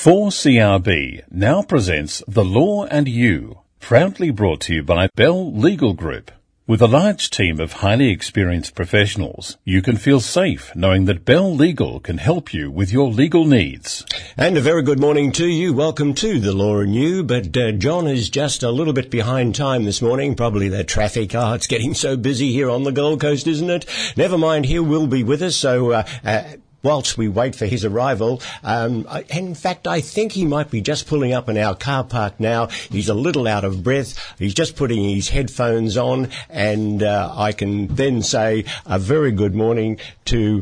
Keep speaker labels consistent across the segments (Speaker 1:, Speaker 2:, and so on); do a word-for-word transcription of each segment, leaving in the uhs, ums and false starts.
Speaker 1: four C R B now presents The Law and You, proudly brought to you by Bell Legal Group. With a large team of highly experienced professionals, you can feel safe knowing that Bell Legal can help you with your legal needs.
Speaker 2: And a very good morning to you. Welcome to The Law and You. But uh, John is just a little bit behind time this morning. Probably the traffic. Oh, it's getting so busy here on the Gold Coast, isn't it? Never mind, he will be with us. So uh, uh, whilst we wait for his arrival, um, I, in fact, I think he might be just pulling up in our car park now. He's a little out of breath. He's just putting his headphones on, and uh, I can then say a very good morning to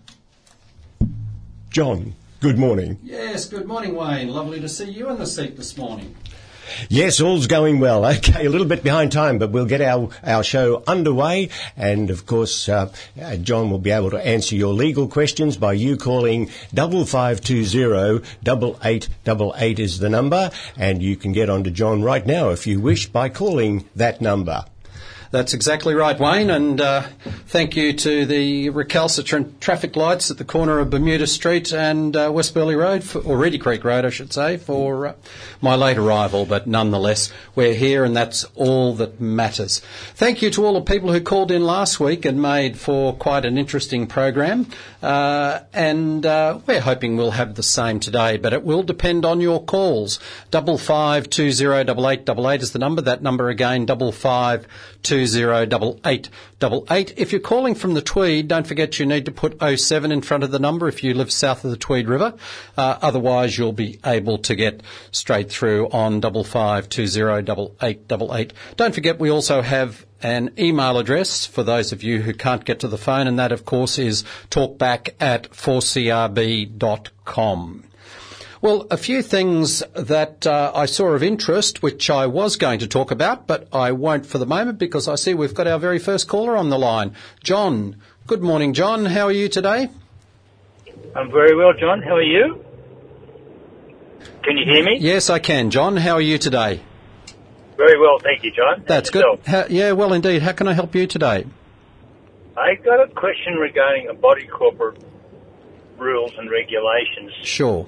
Speaker 2: John. Good morning.
Speaker 3: Yes, good morning, Wayne. Lovely to see you in the seat this morning.
Speaker 2: Yes, all's going well. Okay, a little bit behind time, but we'll get our, our show underway. And, of course, uh, uh, John will be able to answer your legal questions by you calling double five two zero, double eight double eight is the number. And you can get on to John right now, if you wish, by calling that number.
Speaker 3: That's exactly right, Wayne, and uh, thank you to the recalcitrant traffic lights at the corner of Bermuda Street and uh, West Burleigh Road, for, or Reedy Creek Road, I should say, for uh, my late arrival, but nonetheless, we're here and that's all that matters. Thank you to all the people who called in last week and made for quite an interesting program, uh, and uh, we're hoping we'll have the same today, but it will depend on your calls. Double five two zero double eight double eight is the number. That number again, double five two zero double eight double eight. If you're calling from the Tweed, don't forget you need to put oh seven in front of the number if you live south of the Tweed River. Uh, otherwise, you'll be able to get straight through on double five two zero double eight double eight. Don't forget we also have an email address for those of you who can't get to the phone, and that, of course, is talkback at four c r b dot com. Well, a few things that uh, I saw of interest, which I was going to talk about, but I won't for the moment because I see we've got our very first caller on the line. John. Good morning, John. How are you today?
Speaker 4: I'm very well, John. How are you? Can you hear me?
Speaker 3: Yes, I can, John. How are you today?
Speaker 4: Very well, thank you, John.
Speaker 3: That's good. How, yeah, well, indeed. How can I help you today?
Speaker 4: I got a question regarding a body corporate rules and regulations.
Speaker 3: Sure.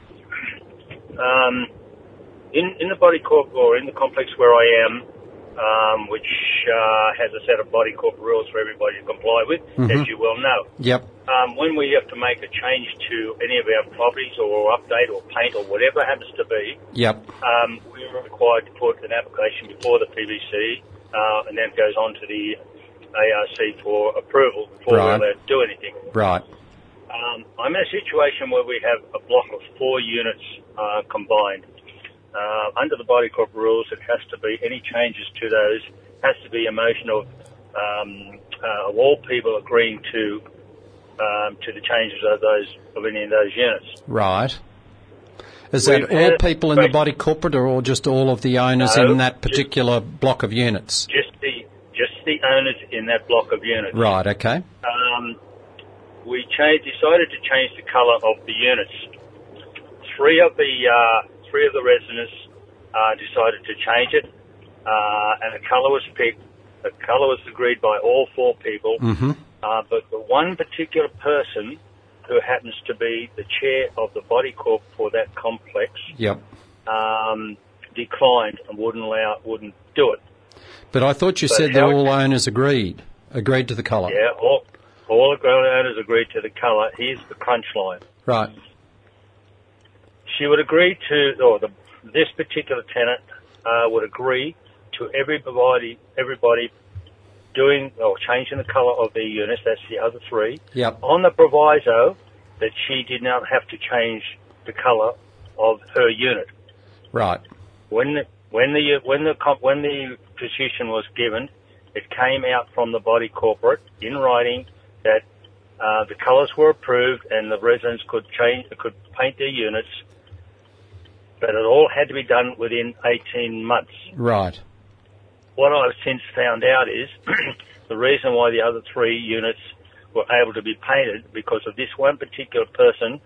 Speaker 4: Um, in, in the body corp or in the complex where I am, um, which uh, has a set of body corp rules for everybody to comply with, mm-hmm. as you well know.
Speaker 3: Yep.
Speaker 4: Um, when we have to make a change to any of our properties or update or paint or whatever it happens to be,
Speaker 3: yep.
Speaker 4: um, we're required to put an application before the P B C, uh, and then it goes on to the A R C for approval before
Speaker 3: right.
Speaker 4: we're allowed to do anything.
Speaker 3: Right.
Speaker 4: Um, I'm in a situation where we have a block of four units uh, combined. Uh, under the body corp rules, it has to be any changes to those has to be a motion of, um, uh, of all people agreeing to um, to the changes of those of any of those units.
Speaker 3: Right. Is that We've all people in the body corporate, or just all of the owners no, in that particular just, block of units?
Speaker 4: Just the just the owners in that block of units.
Speaker 3: Right. Okay.
Speaker 4: Um, we changed, decided to change the colour of the units. Three of the uh, three of the residents uh, decided to change it, uh, and the colour was picked. The colour was agreed by all four people,
Speaker 3: mm-hmm.
Speaker 4: uh, but the one particular person who happens to be the chair of the body corp for that complex,
Speaker 3: yep,
Speaker 4: um, declined and wouldn't allow, wouldn't do it.
Speaker 3: But I thought you but said that all owners agreed, agreed to the colour.
Speaker 4: Yeah, all. All the owners agreed to the colour. Here's the crunch line.
Speaker 3: Right.
Speaker 4: She would agree to, or the, this particular tenant uh, would agree to everybody, everybody doing or changing the colour of their units. That's the other three.
Speaker 3: Yep.
Speaker 4: On the proviso that she did not have to change the colour of her unit.
Speaker 3: Right.
Speaker 4: When the when the when the when the petition was given, it came out from the body corporate in writing that uh, the colours were approved and the residents could change, could paint their units, but it all had to be done within eighteen months.
Speaker 3: Right.
Speaker 4: What I've since found out is the reason why the other three units were able to be painted because of this one particular person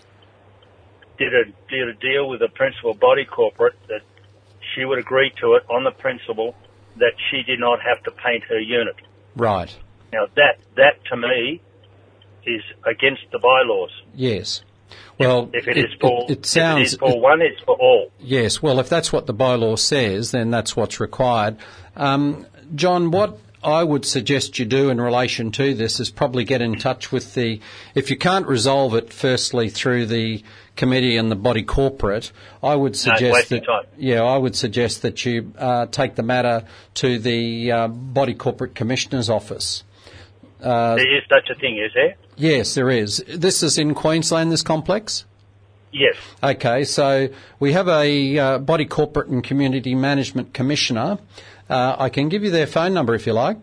Speaker 4: did a did a deal with the principal body corporate that she would agree to it on the principle that she did not have to paint her unit.
Speaker 3: Right.
Speaker 4: Now, that, that to me is against the bylaws.
Speaker 3: Yes. Well,
Speaker 4: if it,
Speaker 3: it,
Speaker 4: is for,
Speaker 3: it, it sounds,
Speaker 4: if it is for
Speaker 3: it,
Speaker 4: one, it's for all.
Speaker 3: Yes, well, if that's what the bylaw says, then that's what's required. Um, John, what I would suggest you do in relation to this is probably get in touch with the, if you can't resolve it firstly through the committee and the body corporate, I would suggest
Speaker 4: no,
Speaker 3: that,
Speaker 4: time.
Speaker 3: yeah, I would suggest that you uh, take the matter to the uh, body corporate commissioner's office. Uh,
Speaker 4: there is such a thing, is there?
Speaker 3: Yes, there is. This is in Queensland, this complex?
Speaker 4: Yes.
Speaker 3: Okay, so we have a uh, body corporate and community management commissioner. Uh, I can give you their phone number if you like.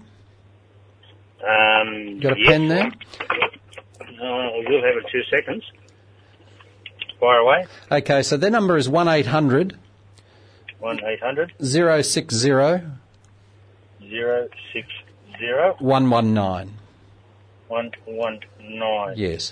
Speaker 4: Um,
Speaker 3: Got a
Speaker 4: yes.
Speaker 3: pen there?
Speaker 4: Uh, we'll have it two seconds. Fire away.
Speaker 3: Okay, so their number is one eight hundred
Speaker 4: one eight hundred
Speaker 3: zero six zero
Speaker 4: zero six zero
Speaker 3: one one nine.
Speaker 4: one one nine.
Speaker 3: Yes.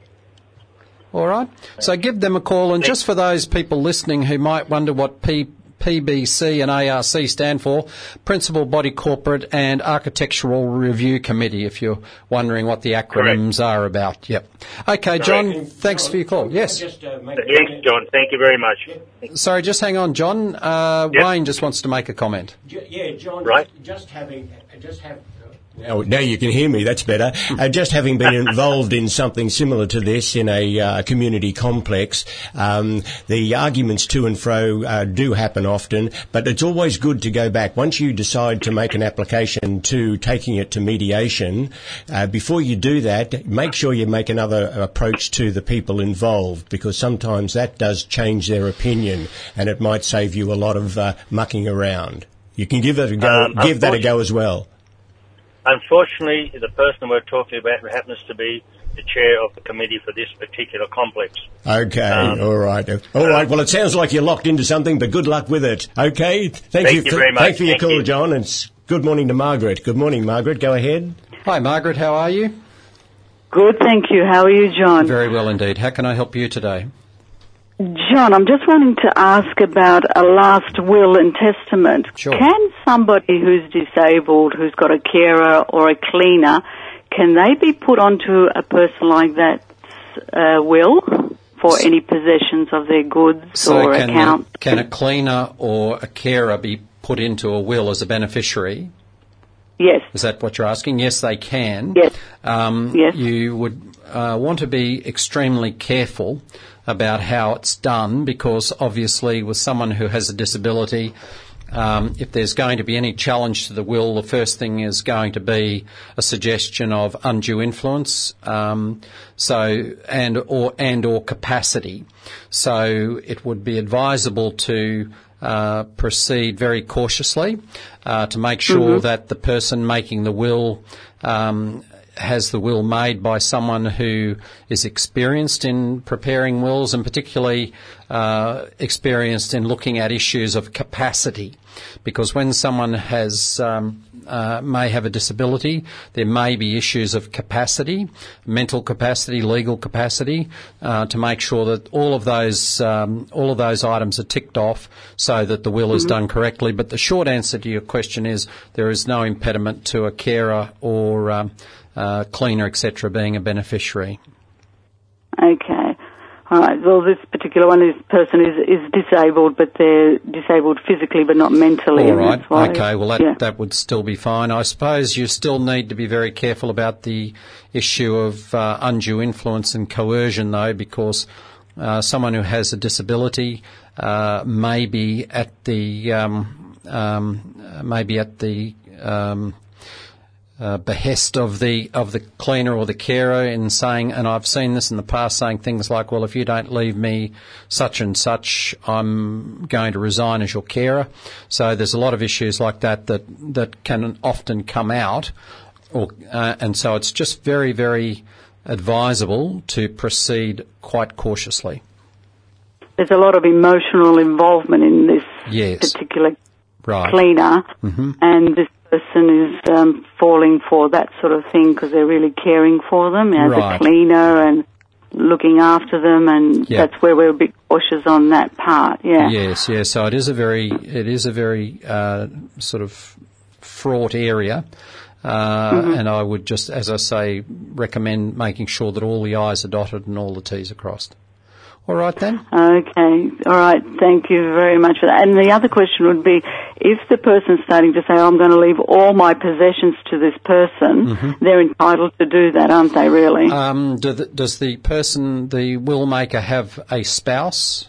Speaker 3: All right. So give them a call, and just for those people listening who might wonder what P. P B C and A R C stand for, Principal Body Corporate and Architectural Review Committee, if you're wondering what the acronyms Correct. Are about. Yep. Okay, John, Correct. Thanks John, for your call. Yes.
Speaker 4: Just, uh, Thanks, John. Thank you very much.
Speaker 3: Sorry, just hang on, John. Uh, yep. Wayne just wants to make a comment.
Speaker 2: Yeah, John,
Speaker 4: right.
Speaker 2: just, just having, just have... Now, now you can hear me, that's better. Uh, just having been involved in something similar to this in a uh, community complex, um, the arguments to and fro uh, do happen often, but it's always good to go back. Once you decide to make an application to taking it to mediation, uh, before you do that, make sure you make another approach to the people involved, because sometimes that does change their opinion, and it might save you a lot of uh, mucking around. You can give that a go, um, give that a go as well.
Speaker 4: Unfortunately, the person we're talking about happens to be the chair of the committee for this particular complex.
Speaker 2: Okay, um, all right. All right, well, it sounds like you're locked into something, but good luck with it. Okay? Thank,
Speaker 4: thank
Speaker 2: you,
Speaker 4: you very much.
Speaker 2: Thanks for your
Speaker 4: thank
Speaker 2: call,
Speaker 4: you.
Speaker 2: John, and good morning to Margaret. Good morning, Margaret. Go ahead.
Speaker 3: Hi, Margaret. How are you?
Speaker 5: Good, thank you. How are you, John?
Speaker 3: Very well indeed. How can I help you today?
Speaker 5: John, I'm just wanting to ask about a last will and testament.
Speaker 3: Sure.
Speaker 5: Can somebody who's disabled, who's got a carer or a cleaner, can they be put onto a person like that uh, will for any possessions of their goods
Speaker 3: so
Speaker 5: or
Speaker 3: can
Speaker 5: accounts?
Speaker 3: A, can a cleaner or a carer be put into a will as a beneficiary?
Speaker 5: Yes.
Speaker 3: Is that what you're asking? Yes, they can.
Speaker 5: Yes.
Speaker 3: Um,
Speaker 5: yes.
Speaker 3: You would uh, want to be extremely careful about how it's done, because obviously with someone who has a disability, um, if there's going to be any challenge to the will, the first thing is going to be a suggestion of undue influence, um, so and or and or capacity. So it would be advisable to uh, proceed very cautiously uh, to make sure mm-hmm. that the person making the will um, has the will made by someone who is experienced in preparing wills, and particularly uh, experienced in looking at issues of capacity. Because when someone has um, uh, may have a disability, there may be issues of capacity, mental capacity, legal capacity, uh, to make sure that all of those um, all of those items are ticked off so that the will mm-hmm. is done correctly. But the short answer to your question is there is no impediment to a carer or um, Uh, cleaner, et cetera, being a beneficiary.
Speaker 5: Okay. All right. Well, this particular one, this person is, is disabled, but they're disabled physically but not mentally.
Speaker 3: All right.
Speaker 5: Why,
Speaker 3: okay. Well, that,
Speaker 5: yeah.
Speaker 3: that would still be fine. I suppose you still need to be very careful about the issue of uh, undue influence and coercion, though, because uh, someone who has a disability uh, may be at the um, um, may be at the um, Uh, behest of the of the cleaner or the carer in saying, and I've seen this in the past, saying things like, well, if you don't leave me such and such, I'm going to resign as your carer. So there's a lot of issues like that that, that can often come out, or, uh, and so it's just very, very advisable to proceed quite cautiously.
Speaker 5: There's a lot of emotional involvement in this
Speaker 3: yes.
Speaker 5: particular
Speaker 3: right.
Speaker 5: cleaner,
Speaker 3: mm-hmm.
Speaker 5: and this person is um, falling for that sort of thing because they're really caring for them as
Speaker 3: right.
Speaker 5: a cleaner and looking after them, and
Speaker 3: yep.
Speaker 5: that's where we're a bit cautious on that part. Yeah.
Speaker 3: Yes, yes. So it is a very, it is a very uh, sort of fraught area. Uh,
Speaker 5: Mm-hmm.
Speaker 3: and I would just, as I say, recommend making sure that all the I's are dotted and all the T's are crossed. All right then?
Speaker 5: Okay. All right. Thank you very much for that. And the other question would be, if the person's starting to say, oh, I'm going to leave all my possessions to this person, mm-hmm. they're entitled to do that, aren't they, really?
Speaker 3: Um, do the, does the person, the will maker, have a spouse?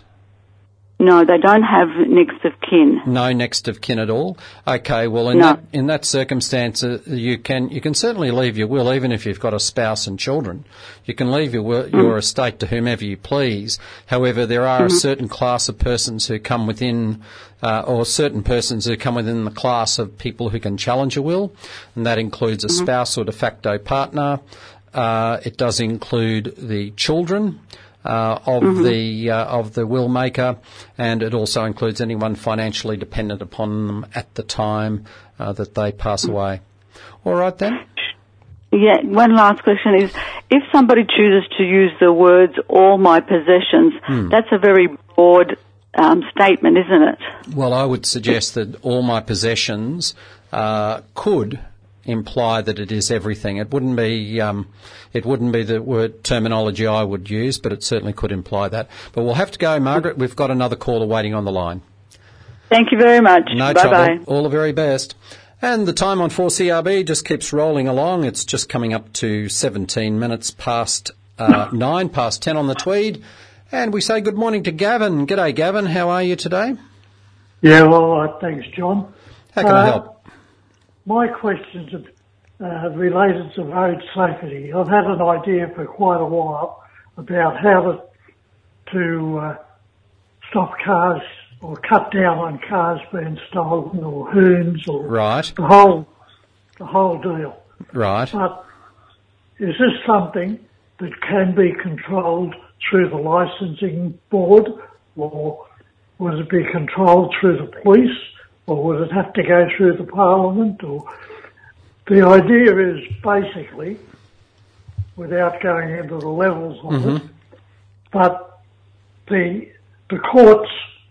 Speaker 5: No, they don't have next of kin.
Speaker 3: No next of kin at all. Okay, well, in
Speaker 5: No.
Speaker 3: that in that circumstance, uh, you can you can certainly leave your will, even if you've got a spouse and children. You can leave your will, your estate to whomever you please. However, there are
Speaker 5: Mm-hmm.
Speaker 3: a certain class of persons who come within, uh, or certain persons who come within the class of people who can challenge a will, and that includes a
Speaker 5: Mm-hmm.
Speaker 3: spouse or de facto partner. Uh, it does include the children. Uh, of
Speaker 5: Mm-hmm.
Speaker 3: the uh, of the will maker, and it also includes anyone financially dependent upon them at the time uh, that they pass away. All right then.
Speaker 5: Yeah, one last question is, if somebody chooses to use the words all my possessions,
Speaker 3: Hmm.
Speaker 5: that's a very broad um, statement, isn't it?
Speaker 3: Well, I would suggest that all my possessions uh, could imply that it is everything. It wouldn't be um, it wouldn't be the word terminology I would use, but it certainly could imply that. But we'll have to go, Margaret. We've got another caller waiting on the line.
Speaker 5: Thank you very much.
Speaker 3: No
Speaker 5: Bye-bye.
Speaker 3: trouble. All the very best. And the time on four C R B just keeps rolling along. It's just coming up to seventeen minutes past uh, nine, past ten on the Tweed. And we say good morning to Gavin. G'day, Gavin. How are you today?
Speaker 6: Yeah, well, all right, thanks, John.
Speaker 3: How can
Speaker 6: uh,
Speaker 3: I help?
Speaker 6: My questions are uh, related to road safety. I've had an idea for quite a while about how to, to uh, stop cars or cut down on cars being stolen or hoons or
Speaker 3: Right,
Speaker 6: the whole the whole deal.
Speaker 3: right.
Speaker 6: But is this something that can be controlled through the licensing board, or would it be controlled through the police, or would it have to go through the parliament? Or the idea is basically, without going into the levels of
Speaker 3: Mm-hmm.
Speaker 6: it, but the the courts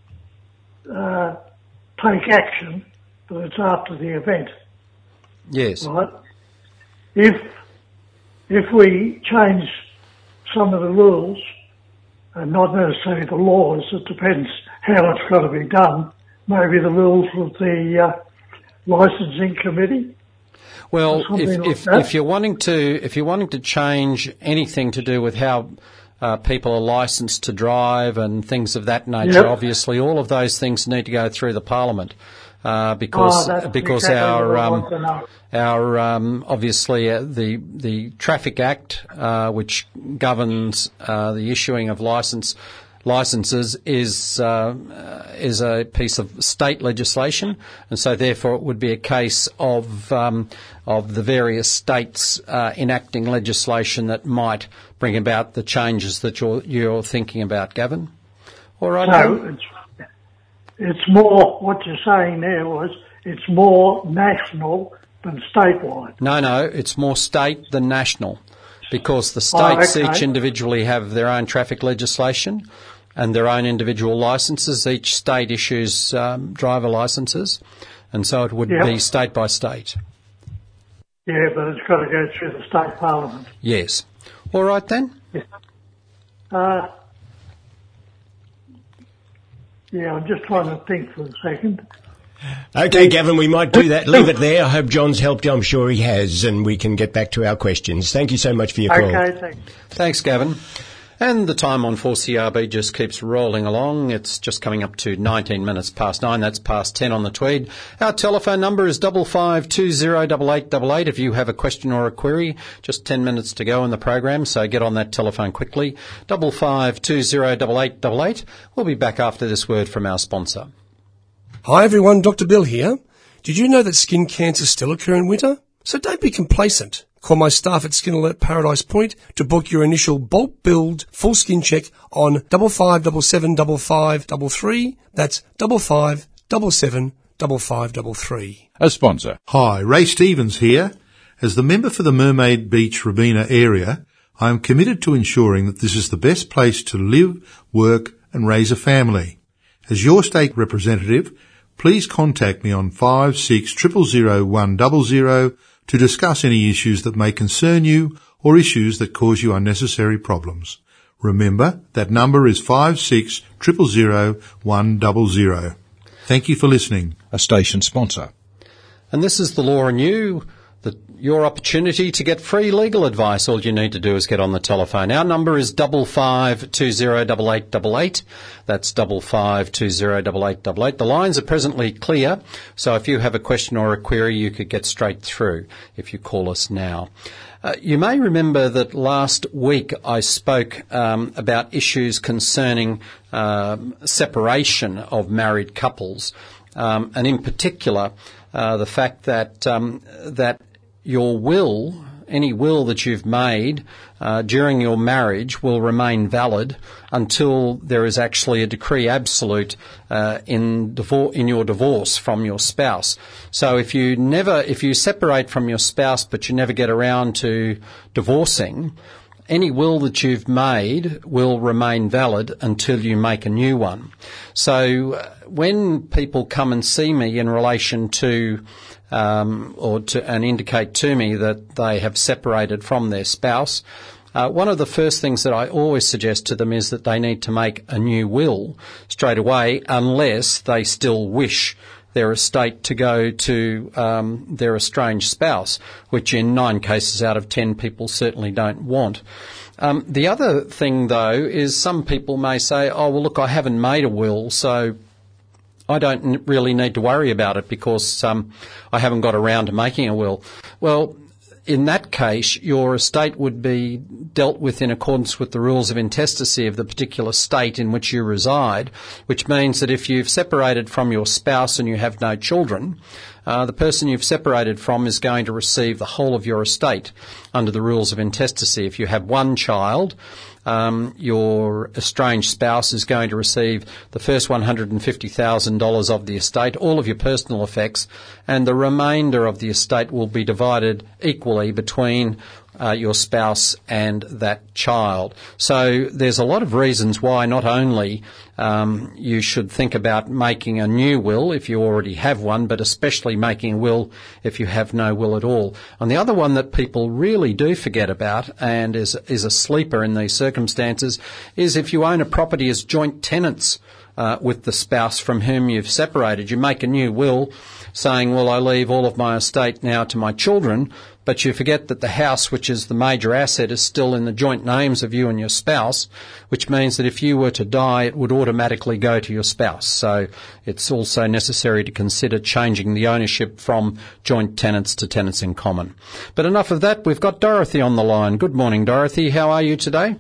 Speaker 6: uh, take action, but it's after the event.
Speaker 3: Yes.
Speaker 6: Right? If if we change some of the rules, and not necessarily the laws, it depends how it's got to be done. Maybe the rules of the uh, licensing committee.
Speaker 3: Well,
Speaker 6: something
Speaker 3: if
Speaker 6: like
Speaker 3: if,
Speaker 6: that.
Speaker 3: if you're wanting to if you're wanting to change anything to do with how uh, people are licensed to drive and things of that nature,
Speaker 6: Yep.
Speaker 3: obviously all of those things need to go through the Parliament. Uh, because
Speaker 6: Oh, that's
Speaker 3: because
Speaker 6: exactly
Speaker 3: our
Speaker 6: what I
Speaker 3: um,
Speaker 6: want to know.
Speaker 3: our um, obviously uh, the the Traffic Act, uh, which governs uh, the issuing of license licenses, is uh, is a piece of state legislation, and so therefore it would be a case of um, of the various states uh, enacting legislation that might bring about the changes that you're you're thinking about, Gavin. All right.
Speaker 6: So
Speaker 3: Gavin?
Speaker 6: it's it's more, what you're saying there was, it's more national than statewide.
Speaker 3: No, no, it's more state than national, because the states
Speaker 6: Oh, okay.
Speaker 3: each individually have their own traffic legislation and their own individual licences. Each state issues um, driver licences, and so it would
Speaker 6: Yep.
Speaker 3: be state by state.
Speaker 6: Yeah, but it's got to go through the state parliament.
Speaker 3: Yes. All right then.
Speaker 6: Uh, yeah, I'm just trying to think for a second.
Speaker 2: Okay, Gavin, we might do that. Leave it there. I hope John's helped you. I'm sure he has, and we can get back to our questions. Thank you so much for your call.
Speaker 6: Okay, thanks.
Speaker 3: Thanks, Gavin. And the time on four C R B just keeps rolling along. It's just coming up to nineteen minutes past nine. That's past ten on the Tweed. Our telephone number is double five two zero double eight double eight. If you have a question or a query, just ten minutes to go in the program, so get on that telephone quickly. Double five two zero double eight double eight. We'll be back after this word from our sponsor.
Speaker 7: Hi everyone, Doctor Bill here. Did you know that skin cancers still occur in winter? So don't be complacent. Call my staff at Skin Alert Paradise Point to book your initial bulk build full skin check on double five double seven double five double three. That's double five double seven double five double three.
Speaker 8: A sponsor.
Speaker 9: Hi, Ray Stevens here. As the member for the Mermaid Beach Robina area, I am committed to ensuring that this is the best place to live, work and raise a family. As your state representative, please contact me on five six zero zero zero one zero zero to discuss any issues that may concern you or issues that cause you unnecessary problems. Remember, that number is five six zero zero zero one zero zero. Thank you for listening.
Speaker 8: A station sponsor.
Speaker 3: And this is The Law and You, the, your opportunity to get free legal advice. All you need to do is get on the telephone. Our number is double five two zero double eight double eight. That's double five two zero double eight double eight. The lines are presently clear, so if you have a question or a query, you could get straight through if you call us now. Uh, you may remember that last week I spoke um, about issues concerning um, separation of married couples, um, and in particular uh, the fact that um, that your will, any will that you've made uh, during your marriage, will remain valid until there is actually a decree absolute uh, in divor- in your divorce from your spouse. So if you never, if you separate from your spouse but you never get around to divorcing, any will that you've made will remain valid until you make a new one. So uh, when people come and see me in relation to Um, or to, and indicate to me that they have separated from their spouse, uh, one of the first things that I always suggest to them is that they need to make a new will straight away, unless they still wish their estate to go to um, their estranged spouse, which in nine cases out of ten people certainly don't want. Um, the other thing, though, is some people may say, oh, well, look, I haven't made a will, so I don't really need to worry about it because um, I haven't got around to making a will. Well, in that case, your estate would be dealt with in accordance with the rules of intestacy of the particular state in which you reside, which means that if you've separated from your spouse and you have no children, uh, the person you've separated from is going to receive the whole of your estate under the rules of intestacy. If you have one child, Um, your estranged spouse is going to receive the first one hundred fifty thousand dollars of the estate, all of your personal effects, and the remainder of the estate will be divided equally between uh, your spouse and that child. So there's a lot of reasons why not only um, you should think about making a new will if you already have one, but especially making a will if you have no will at all. And the other one that people really do forget about, and is is a sleeper in these circumstances, is if you own a property as joint tenants uh, with the spouse from whom you've separated. You make a new will saying, well, I leave all of my estate now to my children, but you forget that the house, which is the major asset, is still in the joint names of you and your spouse, which means that if you were to die, it would automatically go to your spouse. So it's also necessary to consider changing the ownership from joint tenants to tenants in common. But enough of that. We've got Dorothy on the line. Good morning, Dorothy. How are you today?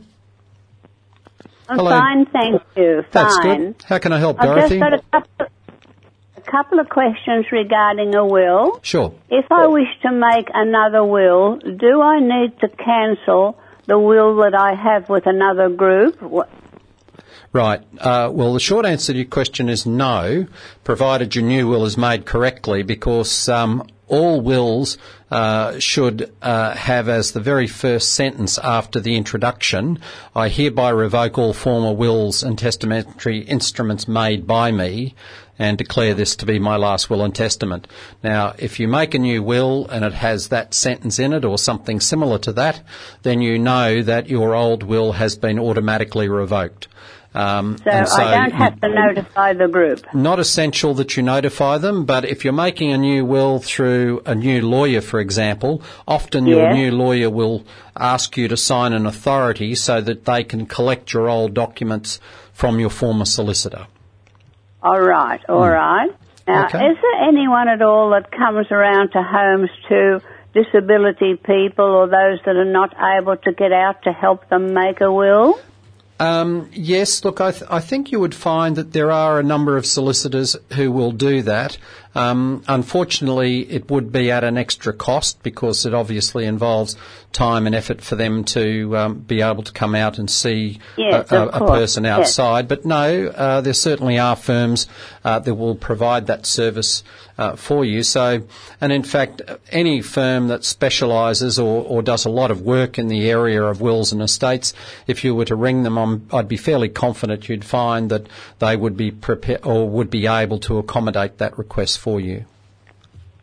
Speaker 10: I'm
Speaker 3: Hello.
Speaker 10: fine, thank you. Fine.
Speaker 3: That's good. How can I help,
Speaker 10: I've
Speaker 3: Dorothy?
Speaker 10: just got a couple, a couple of questions regarding a will.
Speaker 3: Sure.
Speaker 10: If I wish to make another will, do I need to cancel the will that I have with another group? What?
Speaker 3: Right. Uh, well, the short answer to your question is no, provided your new will is made correctly, because um, all wills uh, should uh, have as the very first sentence after the introduction, I hereby revoke all former wills and testamentary instruments made by me and declare this to be my last will and testament. Now, if you make a new will and it has that sentence in it or something similar to that, then you know that your old will has been automatically revoked. Um,
Speaker 10: so,
Speaker 3: and so
Speaker 10: I don't have to notify the group?
Speaker 3: Not essential that you notify them, but if you're making a new will through a new lawyer, for example, often
Speaker 10: yes.
Speaker 3: your new lawyer will ask you to sign an authority so that they can collect your old documents from your former solicitor.
Speaker 10: All right, all mm. right. Now,
Speaker 3: okay.
Speaker 10: Is there anyone at all that comes around to homes to disability people or those that are not able to get out to help them make a will?
Speaker 3: Um, yes, look, I, th- I think you would find that there are a number of solicitors who will do that. Um, unfortunately, it would be at an extra cost because it obviously involves time and effort for them to um, be able to come out and see
Speaker 10: yes,
Speaker 3: a, a, a person outside.
Speaker 10: Yes.
Speaker 3: But no, uh, there certainly are firms uh, that will provide that service uh, for you. So, and in fact, any firm that specialises or, or does a lot of work in the area of wills and estates, if you were to ring them, I'm, I'd be fairly confident you'd find that they would be prepared or would be able to accommodate that request for you.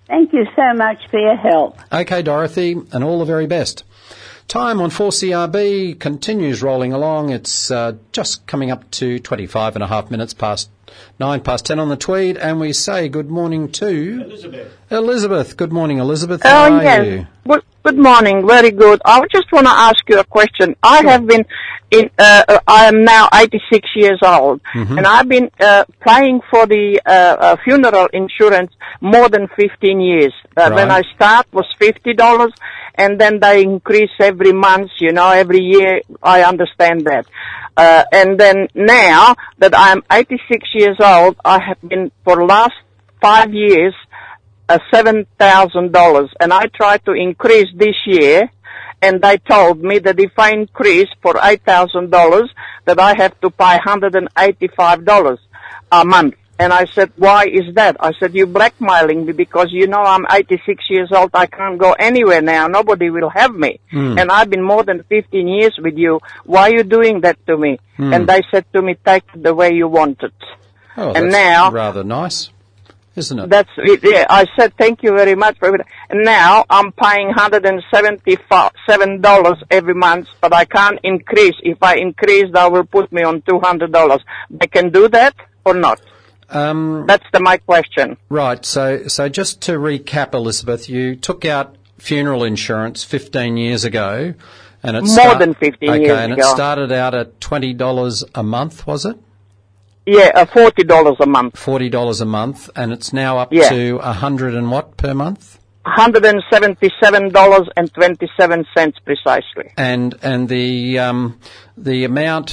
Speaker 10: Thank you so much for your help.
Speaker 3: Okay, Dorothy, and all the very best. Time on four C R B continues rolling along. It's uh, just coming up to twenty-five and a half minutes past nine past ten on the Tweed, and we say good morning to
Speaker 2: Elizabeth.
Speaker 3: Elizabeth. Good morning, Elizabeth. How
Speaker 8: Oh,
Speaker 3: are
Speaker 8: yes.
Speaker 3: you?
Speaker 8: Good, good morning. Very good. I just want to ask you a question. I have been in, uh, uh, I am now eighty-six years old,
Speaker 3: Mm-hmm.
Speaker 8: and I've been uh, paying for the uh, uh, funeral insurance more than fifteen years. Uh, When I
Speaker 3: Right.
Speaker 8: start was fifty dollars, and then they increase every month, you know, every year. I understand that. Uh, and then now that I'm eighty-six years old, I have been for the last five years uh, seven thousand dollars, and I tried to increase this year, and they told me that if I increase for eight thousand dollars, that I have to pay one hundred eighty-five dollars a month. And I said, why is that? I said, you're blackmailing me because you know I'm eighty-six years old. I can't go anywhere now. Nobody will have me.
Speaker 3: Mm.
Speaker 8: And I've been more than fifteen years with you. Why are you doing that to me?
Speaker 3: Mm.
Speaker 8: And they said to me, take it the way you want it.
Speaker 3: Oh,
Speaker 8: and
Speaker 3: that's
Speaker 8: now-
Speaker 3: rather nice, isn't it?
Speaker 8: That's it. Yeah, I said thank you very much for it. And now I'm paying one hundred seventy-seven dollars every month, but I can't increase. If I increase, they will put me on two hundred dollars. They can do that or not?
Speaker 3: Um,
Speaker 8: That's the, my question.
Speaker 3: Right. So, so just to recap, Elizabeth, you took out funeral insurance fifteen years ago, and it
Speaker 8: More
Speaker 3: start-
Speaker 8: than fifteen
Speaker 3: okay,
Speaker 8: years
Speaker 3: and
Speaker 8: ago.
Speaker 3: it started out at twenty dollars a month, was it?
Speaker 8: Yeah, uh, forty dollars a month.
Speaker 3: Forty dollars a month, and it's now up
Speaker 8: Yeah.
Speaker 3: to a hundred and what per month?
Speaker 8: one hundred seventy-seven dollars and twenty-seven cents precisely.
Speaker 3: And and the um, the amount.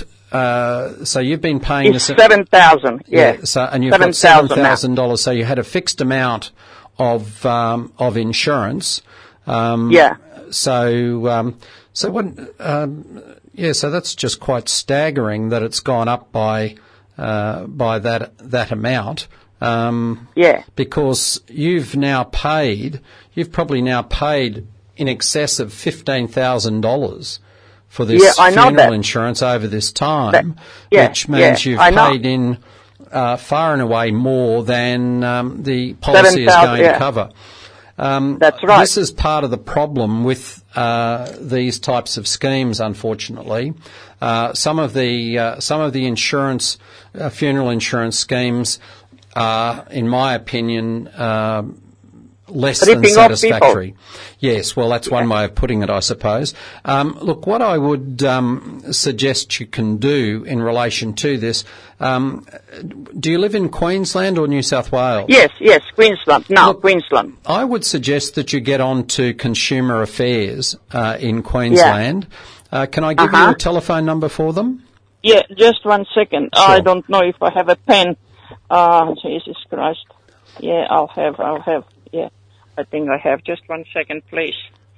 Speaker 3: Uh, so you've been paying
Speaker 8: It's
Speaker 3: this.
Speaker 8: seven thousand. Yeah.
Speaker 3: So and you've
Speaker 8: seven
Speaker 3: got seven
Speaker 8: thousand now.
Speaker 3: thousand dollars. So you had a fixed amount of um, of insurance. Um,
Speaker 8: Yeah.
Speaker 3: So um, so what? Um, yeah. So that's just quite staggering that it's gone up by uh, by that that amount. Um,
Speaker 8: Yeah.
Speaker 3: Because you've now paid. You've probably now paid in excess of fifteen thousand dollars for this
Speaker 8: Yeah, I know
Speaker 3: funeral
Speaker 8: that.
Speaker 3: insurance over this time,
Speaker 8: That- yeah,
Speaker 3: which means
Speaker 8: yeah,
Speaker 3: you've
Speaker 8: I know.
Speaker 3: paid in uh, far and away more than um, the policy is
Speaker 8: seven thousand,
Speaker 3: going
Speaker 8: yeah.
Speaker 3: to cover. Um,
Speaker 8: That's right.
Speaker 3: This is part of the problem with uh, these types of schemes, unfortunately. Uh, some of the uh, some of the insurance, uh, funeral insurance schemes are, in my opinion, uh, less
Speaker 8: Ripping
Speaker 3: than
Speaker 8: off
Speaker 3: satisfactory.
Speaker 8: people.
Speaker 3: Yes, well, that's one way of putting it, I suppose. Um, look, what I would um, suggest you can do in relation to this, um, do you live in Queensland or New South Wales?
Speaker 8: Yes, yes, Queensland. No,
Speaker 3: Look,
Speaker 8: Queensland.
Speaker 3: I would suggest that you get on to Consumer Affairs uh, in Queensland. Uh, can I give
Speaker 8: Uh-huh.
Speaker 3: you a telephone number for them?
Speaker 8: Yeah, just one second.
Speaker 3: Sure.
Speaker 8: I don't know if I have a pen. Uh, Jesus Christ. Yeah, I'll have, I'll have, yeah. I think I have. Just one second, please.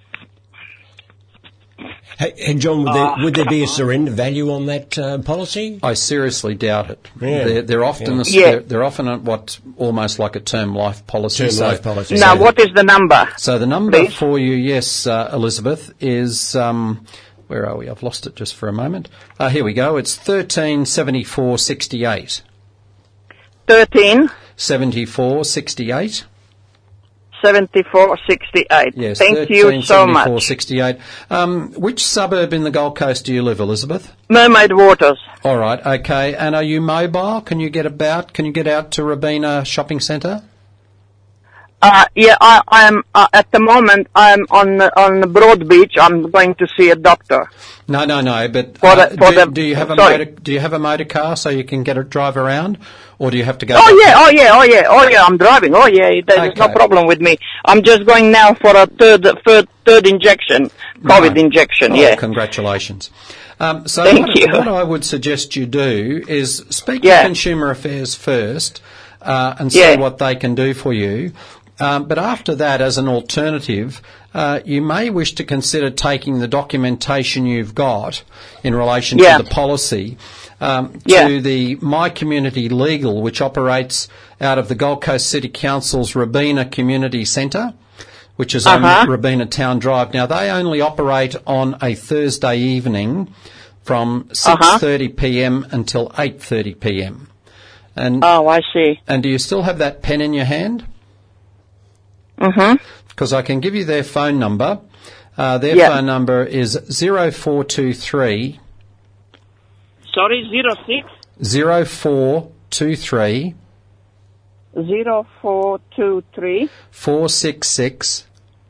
Speaker 2: Hey, hey John, would there, would there be a surrender value on that uh, policy?
Speaker 3: I seriously doubt it.
Speaker 2: Yeah.
Speaker 3: They're, they're often
Speaker 2: Yeah.
Speaker 3: a,
Speaker 8: Yeah.
Speaker 3: they're, they're often a, what's almost like a term life policy.
Speaker 2: Term
Speaker 3: So-
Speaker 2: life policy.
Speaker 8: Now,
Speaker 2: So-
Speaker 8: what is the number?
Speaker 3: So the number
Speaker 8: Please?
Speaker 3: for you, yes, uh, Elizabeth, is um, where are we? I've lost it just for a moment. Uh, here we go. It's thirteen seventy four sixty eight.
Speaker 8: Thirteen
Speaker 3: Seventy four sixty eight.
Speaker 8: seventy-four sixty-eight.
Speaker 3: Yes.
Speaker 8: Thank you so much.
Speaker 3: sixty eight. Um, which suburb in the Gold Coast do you live, Elizabeth?
Speaker 8: Mermaid Waters.
Speaker 3: All right. Okay. And are you mobile? Can you get about? Can you get out to Robina Shopping Centre?
Speaker 8: Uh, yeah, I, I'm uh, at the moment. I'm on the, on the Broad Beach. I'm going to see a doctor.
Speaker 3: No, no, no. But
Speaker 8: For
Speaker 3: uh,
Speaker 8: the- for
Speaker 3: do,
Speaker 8: the-
Speaker 3: do you have a
Speaker 8: sorry.
Speaker 3: motor? Do you have a motor car so you can get a drive around, or do you have to go?
Speaker 8: Oh
Speaker 3: back-
Speaker 8: yeah, oh yeah, oh yeah, oh yeah. I'm driving. Oh yeah, there's no
Speaker 3: Okay.
Speaker 8: problem with me. I'm just going now for a third, third, third injection, COVID
Speaker 3: Right.
Speaker 8: injection.
Speaker 3: Oh,
Speaker 8: Yeah.
Speaker 3: congratulations. Um, so
Speaker 8: Thank
Speaker 3: what,
Speaker 8: you.
Speaker 3: what I would suggest you do is speak
Speaker 8: Yeah.
Speaker 3: to Consumer Affairs first uh, and see
Speaker 8: Yeah.
Speaker 3: what they can do for you. Um, but after that, as an alternative, uh, you may wish to consider taking the documentation you've got in relation
Speaker 8: Yeah.
Speaker 3: to the policy um,
Speaker 8: Yeah.
Speaker 3: to the My Community Legal, which operates out of the Gold Coast City Council's Robina Community Centre, which is on
Speaker 8: Uh-huh.
Speaker 3: Robina Town Drive. Now, they only operate on a Thursday evening from six thirty p m until eight thirty p m. And
Speaker 8: Oh, I see.
Speaker 3: and do you still have that pen in your hand?
Speaker 8: Mm-hmm.
Speaker 3: Because I can give you their phone number. Uh, their
Speaker 8: Yeah.
Speaker 3: phone number is zero four two three
Speaker 8: Sorry, zero six
Speaker 3: zero four two three
Speaker 8: zero four two three
Speaker 3: four six six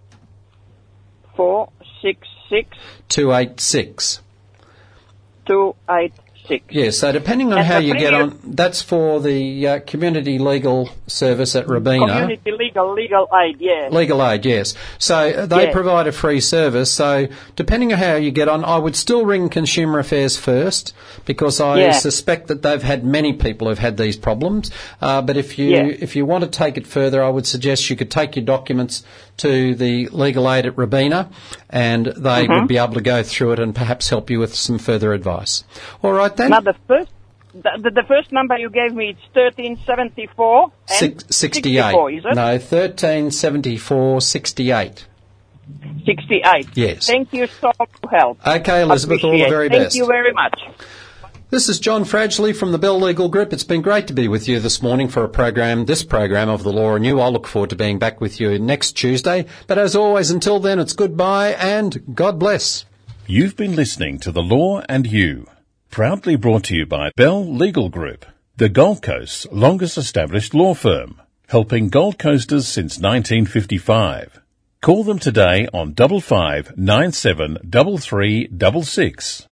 Speaker 8: four six six
Speaker 3: two eight six.
Speaker 8: two eight six.
Speaker 3: Yeah, so depending on
Speaker 8: And
Speaker 3: how
Speaker 8: the
Speaker 3: you get
Speaker 8: previous-
Speaker 3: on, that's for the uh, Community Legal Service at Robina.
Speaker 8: Community legal legal aid, yeah.
Speaker 3: Legal aid, yes. So uh, they
Speaker 8: Yeah.
Speaker 3: provide a free service. So depending on how you get on, I would still ring Consumer Affairs first because I
Speaker 8: Yeah.
Speaker 3: suspect that they've had many people who've had these problems. Uh, but if you
Speaker 8: Yeah.
Speaker 3: if you want to take it further, I would suggest you could take your documents to the legal aid at Robina, and they
Speaker 8: Mm-hmm.
Speaker 3: would be able to go through it and perhaps help you with some further advice. All right then.
Speaker 8: Now the first the, the, the first number you gave me is thirteen seventy four and
Speaker 3: Six, sixty-eight.
Speaker 8: sixty-four, is it?
Speaker 3: No, thirteen seventy-four sixty-eight.
Speaker 8: Sixty eight.
Speaker 3: Yes.
Speaker 8: Thank you so much for help.
Speaker 3: Okay, Elizabeth, all the
Speaker 8: Appreciate.
Speaker 3: very
Speaker 8: Thank
Speaker 3: best.
Speaker 8: you very much.
Speaker 3: This is John Fradgley from the Bell Legal Group. It's been great to be with you this morning for a program, this program of The Law and You. I look forward to being back with you next Tuesday. But as always, until then, it's goodbye and God bless.
Speaker 1: You've been listening to The Law and You, proudly brought to you by Bell Legal Group, the Gold Coast's longest established law firm, helping Gold Coasters since nineteen fifty-five. Call them today on double five nine seven double three double six.